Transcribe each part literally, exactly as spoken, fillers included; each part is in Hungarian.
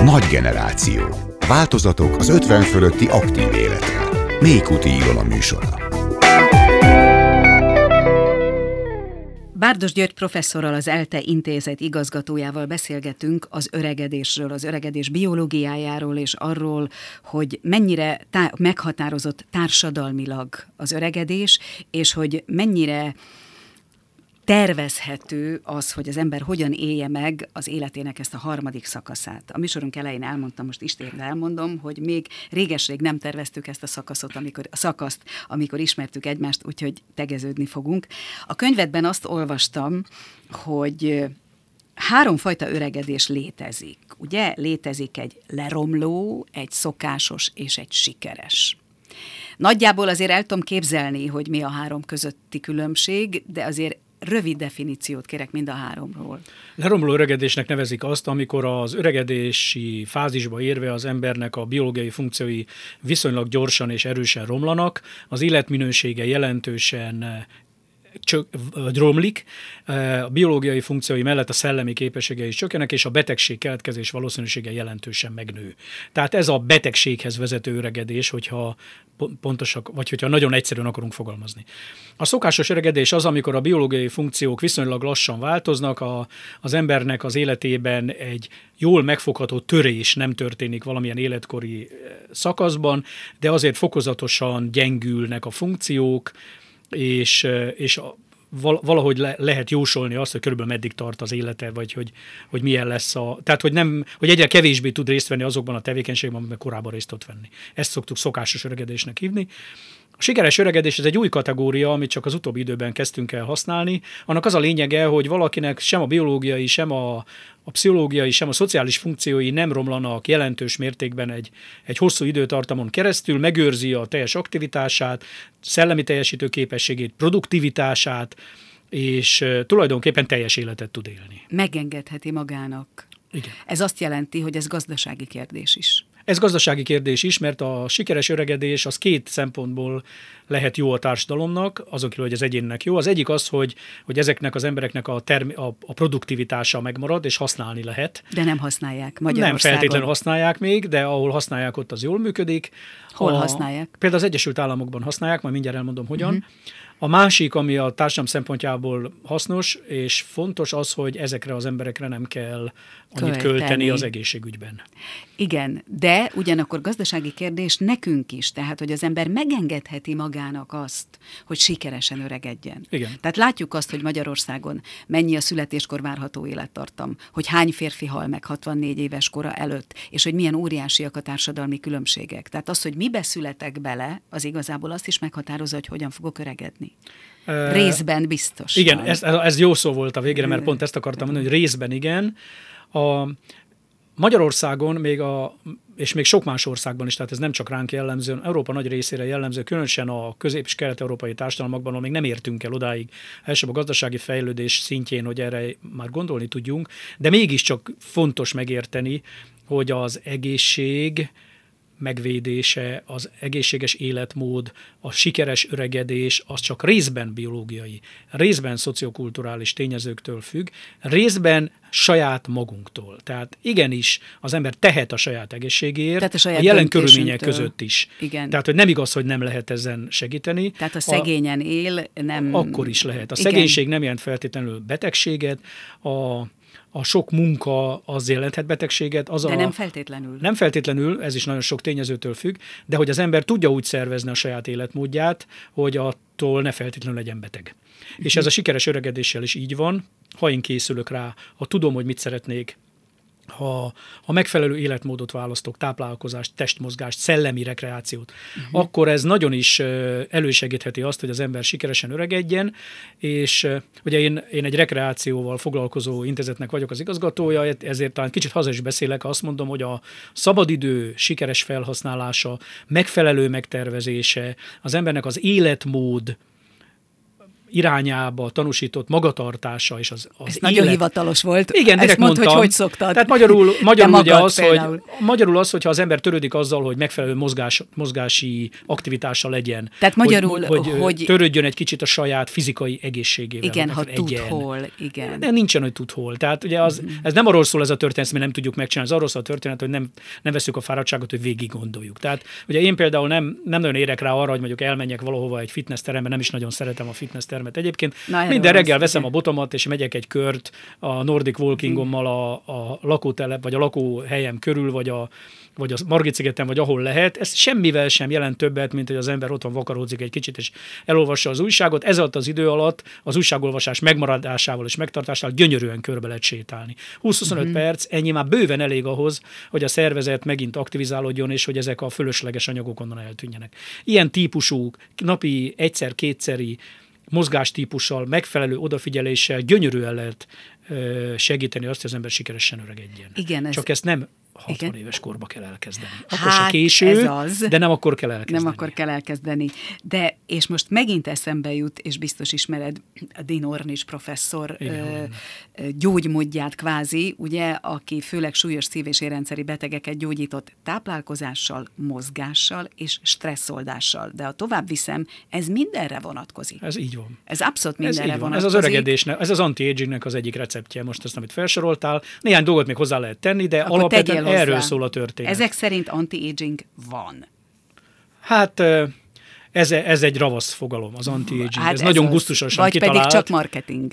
Nagy generáció. Változatok az ötven fölötti aktív életre. Mékuti Ilona műsora. Bárdos György professzorral, az ELTE intézet igazgatójával beszélgetünk az öregedésről, az öregedés biológiájáról, és arról, hogy mennyire tá- meghatározott társadalmilag az öregedés, és hogy mennyire tervezhető az, hogy az ember hogyan élje meg az életének ezt a harmadik szakaszát. A műsorunk elején elmondtam, most ismét elmondom, hogy még réges-rég nem terveztük ezt a szakaszot, amikor, a szakaszt, amikor ismertük egymást, úgyhogy tegeződni fogunk. A könyvedben azt olvastam, hogy háromfajta öregedés létezik. Ugye? Létezik egy leromló, egy szokásos és egy sikeres. Nagyjából azért el tudom képzelni, hogy mi a három közötti különbség, de azért rövid definíciót kérek mind a háromról. Leromló öregedésnek nevezik azt, amikor az öregedési fázisba érve az embernek a biológiai funkciói viszonylag gyorsan és erősen romlanak, az életminősége jelentősen Csök, romlik, a biológiai funkciói mellett a szellemi képességei is csökkenek, és a betegség keletkezés valószínűsége jelentősen megnő. Tehát ez a betegséghez vezető öregedés, hogyha pontosak, vagy hogyha nagyon egyszerűen akarunk fogalmazni. A szokásos öregedés az, amikor a biológiai funkciók viszonylag lassan változnak, a, az embernek az életében egy jól megfogható törés nem történik valamilyen életkori szakaszban, de azért fokozatosan gyengülnek a funkciók, és, és valahogy le, lehet jósolni azt, hogy körülbelül meddig tart az élete, vagy hogy, hogy milyen lesz a... Tehát, hogy, nem, hogy egyre kevésbé tud részt venni azokban a tevékenységben, amiben korábban részt tud venni. Ezt szoktuk szokásos öregedésnek hívni. A sikeres öregedés ez egy új kategória, amit csak az utóbbi időben kezdtünk el használni. Annak az a lényege, hogy valakinek sem a biológiai, sem a, a pszichológiai, sem a szociális funkciói nem romlanak jelentős mértékben egy, egy hosszú időtartamon keresztül, megőrzi a teljes aktivitását, szellemi teljesítő képességét, produktivitását, és tulajdonképpen teljes életet tud élni. Megengedheti magának. Igen. Ez azt jelenti, hogy ez gazdasági kérdés is. Ez gazdasági kérdés is, mert a sikeres öregedés az két szempontból lehet jó a társadalomnak, azokról, hogy az egyénnek jó. Az egyik az, hogy, hogy ezeknek az embereknek a, termi- a, a produktivitása megmarad, és használni lehet. De nem használják Magyarországon. Nem feltétlenül használják még, de ahol használják, ott az jól működik. Hol a, használják? Például az Egyesült Államokban használják, majd mindjárt elmondom, hogyan. Uh-huh. A másik, ami a társadalom szempontjából hasznos és fontos az, hogy ezekre az emberekre nem kell annyit költeni, költeni az egészségügyben. Igen, de ugyanakkor gazdasági kérdés nekünk is, tehát hogy az ember megengedheti magának azt, hogy sikeresen öregedjen. Igen. Tehát látjuk azt, hogy Magyarországon mennyi a születéskor várható élettartam, hogy hány férfi hal meg hatvannégy éves kora előtt, és hogy milyen óriásiak a társadalmi különbségek. Tehát az, hogy mibe születek bele, az igazából azt is meghatározza, hogy hogyan fogok öregedni. Részben biztos. Igen, ez, ez jó szó volt a végére, mert pont ezt akartam mondani, hogy részben igen. A Magyarországon, még a, és még sok más országban is, tehát ez nem csak ránk jellemző, Európa nagy részére jellemző, különösen a közép- és kelet-európai társadalmakban, ahol még nem értünk el odáig, elsőbb a gazdasági fejlődés szintjén, hogy erre már gondolni tudjunk, de mégiscsak fontos megérteni, hogy az egészség megvédése, az egészséges életmód, a sikeres öregedés, az csak részben biológiai, részben szociokulturális tényezőktől függ, részben saját magunktól. Tehát igenis az ember tehet a saját egészségéért, a, saját a jelen körülmények között is. Igen. Tehát, hogy nem igaz, hogy nem lehet ezen segíteni. Tehát a szegényen él, nem... Akkor is lehet. A igen. szegénység nem jelent feltétlenül betegséget, a A sok munka az jelenthet betegséget. Az de a, nem feltétlenül. Nem feltétlenül, ez is nagyon sok tényezőtől függ, de hogy az ember tudja úgy szervezni a saját életmódját, hogy attól ne feltétlenül legyen beteg. Uh-huh. És ez a sikeres öregedéssel is így van, ha én készülök rá, ha tudom, hogy mit szeretnék, ha, ha megfelelő életmódot választok, táplálkozást, testmozgást, szellemi rekreációt, uh-huh. akkor ez nagyon is elősegítheti azt, hogy az ember sikeresen öregedjen, és ugye én, én egy rekreációval foglalkozó intézetnek vagyok az igazgatója, ezért talán kicsit haza is beszélek, azt mondom, hogy a szabadidő sikeres felhasználása, megfelelő megtervezése, az embernek az életmód irányába tanúsított magatartása és az, az Ez élet... nagyon hivatalos volt. Igen, direkt mondd, mondtam. hogy hogy szoktad. Tehát magyarul, magyarul ugye az, például. hogy, magyarul az, hogyha az ember törődik azzal, hogy megfelelő mozgás, mozgási aktivitása legyen. Tehát magyarul, hogy, hogy, hogy... törődjön egy kicsit a saját fizikai egészségével. Igen, ha tud egyen. hol, igen. De nincsen, hogy tud hol. Tehát ugye az, mm. ez nem arról szól ez a történet, mi nem tudjuk megcsinálni, ez arról szól a történet, hogy nem, nem veszük a fáradtságot, hogy végig gondoljuk. Tehát ugye én például nem, nem nagyon érek rá arra, hogy mondjuk elmenjek valahova egy fitnessterembe, nem is nagyon szeretem a fitnesstermet egyébként. Na, minden reggel az, veszem igen. a botomat, és megyek egy kört a Nordic Walkingommal a, a lakótelep, vagy a lakóhelyem körül, vagy a, vagy a Margit-szigeten, vagy ahol lehet. Ez semmivel sem jelent többet, mint hogy az ember otthon vakaródzik egy kicsit, és elolvassa az újságot. Ez alatt az idő alatt az újságolvasás megmaradásával és megtartásával gyönyörűen körbe lehet sétálni. húsz-huszonöt mm-hmm. perc, ennyi már bőven elég ahhoz, hogy a szervezet megint aktivizálódjon, és hogy ezek a fölösleges anyagok onnan eltűnjenek. Ilyen típusú, napi egyszer-kétszeri mozgástípussal, megfelelő odafigyeléssel gyönyörűen lehet ö, segíteni azt, hogy az ember sikeresen öregedjen. Igen, ez... Csak ezt nem hatvan igen. éves korba kell elkezdeni. Akkor hát, se késő, ez az. de nem akkor kell elkezdeni. Nem akkor kell elkezdeni. De, és most megint eszembe jut, és biztos ismered a Dean Ornish professzor ö, gyógymódját kvázi, ugye, aki főleg súlyos szív- és érrendszeri betegeket gyógyított táplálkozással, mozgással és stresszoldással. De ha tovább viszem, ez mindenre vonatkozik. Ez így van. Ez abszolút mindenre ez vonatkozik. Ez az öregedésnek, ez az anti-agingnek az egyik receptje, most azt, amit felsoroltál. Néhány dolgot még hozzá lehet tenni, de akkor alapvetően erről szól a történet. Ezek szerint anti-aging van. Hát ez, ez egy ravasz fogalom, az anti-aging. Hát ez, ez nagyon az. gusztusosan Vagy kitalált. pedig csak marketing.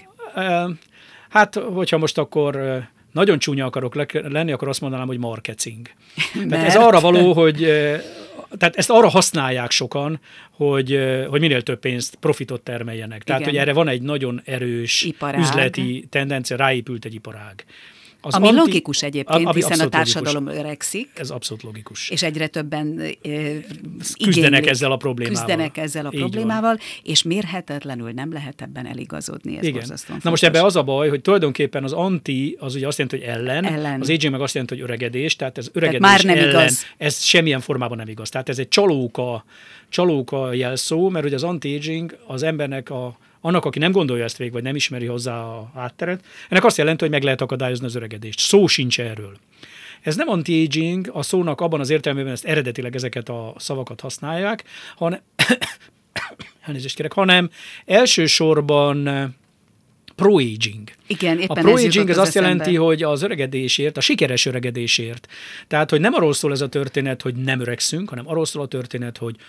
Hát, hogyha most akkor nagyon csúnya akarok lenni, akkor azt mondanám, hogy marketing. Tehát ez arra való, hogy tehát ezt arra használják sokan, hogy, hogy minél több pénzt, profitot termeljenek. Tehát, igen. hogy erre van egy nagyon erős iparág. Üzleti tendencia, ráépült egy iparág. Az ami anti, logikus egyébként, hiszen a társadalom logikus. öregszik. Ez abszolút logikus. És egyre többen e, küzdenek igénylik, ezzel a problémával. Küzdenek ezzel a így problémával, van. És mérhetetlenül nem lehet ebben eligazodni. Ez igen. Na most ebben az a baj, hogy tulajdonképpen az anti, az ugye azt jelenti, hogy ellen, ellen. Az aging meg azt jelenti, hogy öregedés, tehát ez öregedés tehát már nem ellen, igaz. Ez semmilyen formában nem igaz. Tehát ez egy csalóka, csalóka jelszó, mert ugye az anti-aging az embernek a annak, aki nem gondolja ezt végig, vagy nem ismeri hozzá a hátteret, ennek azt jelenti, hogy meg lehet akadályozni az öregedést. Szó sincs erről. Ez nem anti-aging, a szónak abban az értelmében ezt eredetileg ezeket a szavakat használják, hanem, elnézést kérek, hanem elsősorban pro-aging. Igen, éppen a pro-aging ez az azt eszembe. jelenti, hogy az öregedésért, a sikeres öregedésért. Tehát, hogy nem arról szól ez a történet, hogy nem öregszünk, hanem arról szól a történet, hogy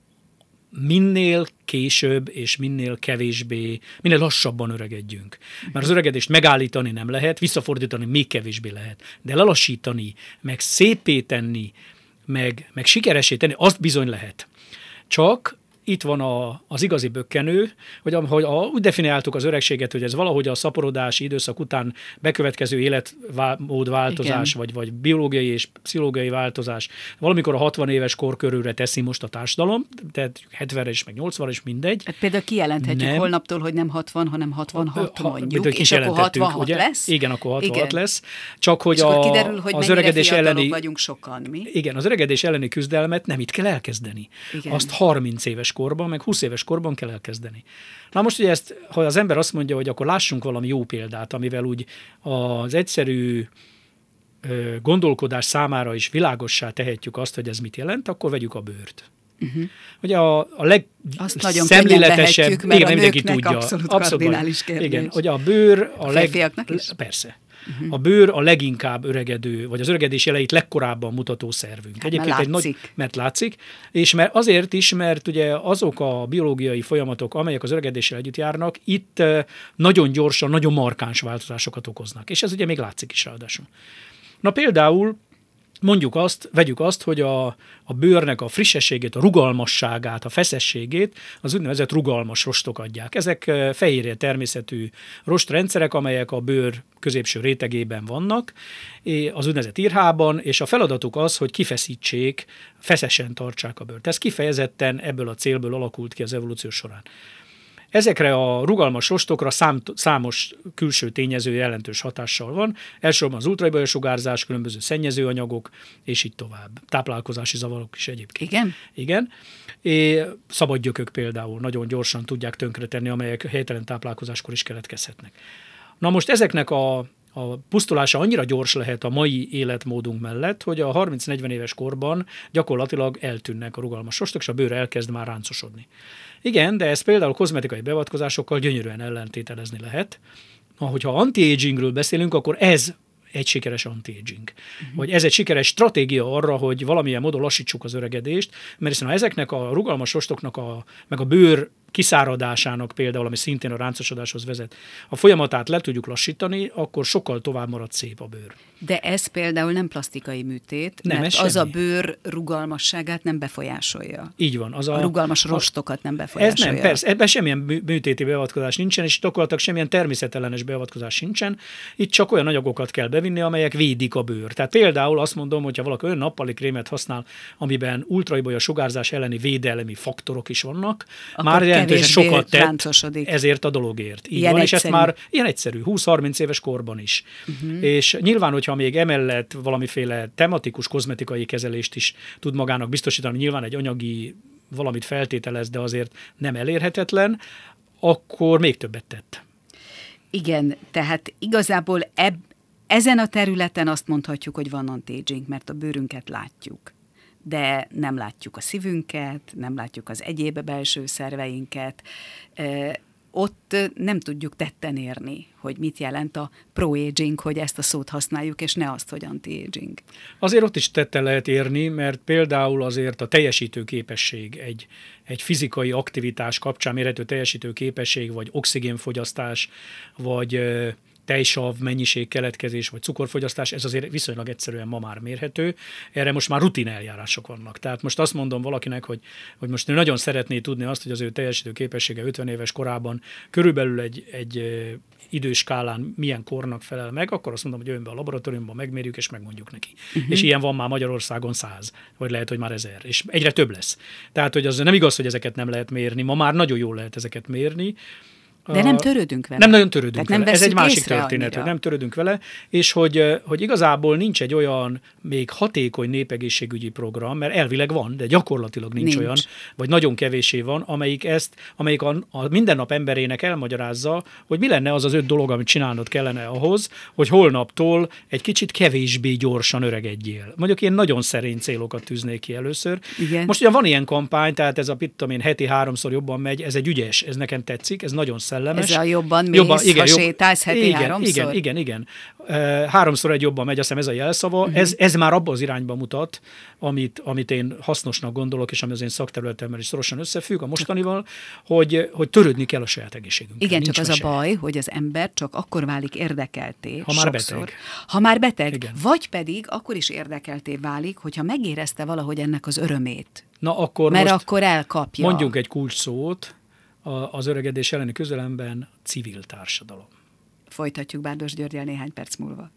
minél később és minél kevésbé, minél lassabban öregedjünk. Mert az öregedést megállítani nem lehet, visszafordítani még kevésbé lehet. De lelassítani, meg szépé tenni, meg, meg sikeresé tenni, azt bizony lehet. Csak itt van a, az igazi bökkenő, hogy ahogy a, úgy definiáltuk az öregséget, hogy ez valahogy a szaporodási időszak után bekövetkező életmódváltozás, vagy, vagy biológiai és pszichológiai változás, valamikor a hatvan éves kor körülre teszi most a társadalom, tehát hetvenre is, meg nyolcvanra is mindegy. Hát például kijelenthetjük nem. holnaptól, hogy nem hatvan, hanem hatvanhat ha, mondjuk, és akkor hatvanhat ugye? lesz? Igen, akkor hatvanhat igen. lesz. Csak hogy, és a, akkor kiderül, hogy az öregedés elleni vagyunk sokan, mi? Igen, az öregedés elleni küzdelmet nem itt kell elkezdeni. Igen. Azt harminc éves korban, meg húsz éves korban kell elkezdeni. Na most ugye ezt, ha az ember azt mondja, hogy akkor lássunk valami jó példát, amivel úgy az egyszerű ö, gondolkodás számára is világossá tehetjük azt, hogy ez mit jelent, akkor vegyük a bőrt. Uh-huh. Ugye a, a legszemléletesebb, tehetjük, mert igen, a mindenki tudja. Abszolút, abszolút kardinális kérdés. Igen, hogy a bőr a, a leg... is? Persze. Uh-huh. A bőr a leginkább öregedő, vagy az öregedés jeleit legkorábban mutató szervünk. Hát, Egyébként mert látszik. Egy nagy, mert látszik, és mert azért is, mert ugye azok a biológiai folyamatok, amelyek az öregedéssel együtt járnak, itt nagyon gyorsan, nagyon markáns változásokat okoznak. És ez ugye még látszik is ráadásul. Na például mondjuk azt, vegyük azt, hogy a, a bőrnek a frissességét, a rugalmasságát, a feszességét az úgynevezett rugalmas rostok adják. Ezek fehérje természetű rostrendszerek, amelyek a bőr középső rétegében vannak, az úgynevezett irhában, és a feladatuk az, hogy kifeszítsék, feszesen tartsák a bőrt. Ez kifejezetten ebből a célból alakult ki az evolúció során. Ezekre a rugalmas rostokra szám, számos külső tényező jelentős hatással van. Elsősorban az ultraviolet sugárzás, különböző szennyezőanyagok, és így tovább. Táplálkozási zavarok is egyébként. Igen? Igen. É, szabadgyökök például nagyon gyorsan tudják tönkretenni, amelyek helytelen táplálkozáskor is keletkezhetnek. Na most ezeknek a, a pusztulása annyira gyors lehet a mai életmódunk mellett, hogy a harminc-negyven éves korban gyakorlatilag eltűnnek a rugalmas rostok, és a bőr elkezd már ráncosodni. Igen, de ezt például kozmetikai beavatkozásokkal gyönyörűen ellentételezni lehet. Hogyha anti-agingről beszélünk, akkor ez egy sikeres anti-aging. Uh-huh. Vagy ez egy sikeres stratégia arra, hogy valamilyen módon lassítsuk az öregedést, mert hiszen ha ezeknek a rugalmas rostoknak, a, meg a bőr kiszáradásának például, ami szintén a ráncosodáshoz vezet, a folyamatát le tudjuk lassítani, akkor sokkal tovább marad szép a bőr. De ez például nem plastikai műtét, nem, mert az semmi. A bőr rugalmasságát nem befolyásolja. Így van. Az a, a rugalmas rostokat nem befolyásolja. Ez nem, persze. Ebben semmilyen műtéti beavatkozás nincsen, és gyakorlatilag semmilyen természetellenes beavatkozás nincsen. Itt csak olyan anyagokat kell bevinni, amelyek védik a bőr. Tehát például azt mondom, hogyha valaki olyan nappali krémet használ, amiben ultraibolya sugárzás elleni védelmi faktorok is vannak, akkor már jelentősen sokat tett ezért a dologért. Így van, és ezt már ilyen egyszerű, húsz-harminc éves korban is. Uh-huh. És nyilván, hogyha még emellett valamiféle tematikus kozmetikai kezelést is tud magának biztosítani, nyilván egy anyagi valamit feltételez, de azért nem elérhetetlen, akkor még többet tett. Igen, tehát igazából eb, ezen a területen azt mondhatjuk, hogy van anti-aging, mert a bőrünket látjuk. De nem látjuk a szívünket, nem látjuk az egyéb belső szerveinket. E, ott nem tudjuk tetten érni, hogy mit jelent a pro-aging, hogy ezt a szót használjuk, és ne azt, hogy anti-aging. Azért ott is tetten lehet érni, mert például azért a teljesítő képesség, egy, egy fizikai aktivitás kapcsán mérhető teljesítő képesség, vagy oxigénfogyasztás, vagy tejsav mennyiség keletkezés, vagy cukorfogyasztás, ez azért viszonylag egyszerűen ma már mérhető. Erre most már rutin eljárások vannak. Tehát most azt mondom valakinek, hogy, hogy most ő nagyon szeretné tudni azt, hogy az ő teljesítő képessége ötven éves korában körülbelül egy, egy időskálán milyen kornak felel meg, akkor azt mondom, hogy jön be a laboratóriumban, megmérjük, és megmondjuk neki. Uh-huh. És ilyen van már Magyarországon száz, vagy lehet, hogy már ezer, és egyre több lesz. Tehát, hogy az nem igaz, hogy ezeket nem lehet mérni, ma már nagyon jól lehet ezeket mérni. De nem törődünk vele. Nem nagyon törődünk Tehát vele. Nem Ez egy másik történet, annyira. hogy nem törődünk vele, és hogy, hogy igazából nincs egy olyan még hatékony népegészségügyi program, mert elvileg van, de gyakorlatilag nincs, nincs. olyan, vagy nagyon kevésé van, amelyik ezt, amelyik a, a mindennap emberének elmagyarázza, hogy mi lenne az az öt dolog, amit csinálnod kellene ahhoz, hogy holnaptól egy kicsit kevésbé gyorsan öregedjél. Mondjuk én nagyon szerény célokat tűznék ki először. Igen. Most ugye van ilyen kampány, tehát ez a pittam én heti háromszor jobban megy, ez egy ügyes, ez nekem tetszik, ez nagyon szellemes. Ez a jobban mész, jobban, igen, ha jobb, sétálsz heti igen, háromszor? Igen, igen, igen. Uh, háromszor egy jobban megy, azt hiszem ez a jelszava. Uh-huh. Ez, ez már abba az irányba mutat, amit, amit én hasznosnak gondolok, és ami az én szakterületemmel is szorosan összefügg a mostanival, hogy, hogy törődni kell a saját egészségünkkel. Igen, Nincs csak az mese. a baj, hogy az ember csak akkor válik érdekelté. Ha már sokszor, beteg. Ha már beteg. Igen. Vagy pedig akkor is érdekelté válik, hogyha megérezte valahogy ennek az örömét. Na, akkor Mert most akkor elkapja. mondjunk egy kulcs szót, az öregedés elleni küzdelemben civil társadalom. Folytatjuk Bárdos Györggyel néhány perc múlva.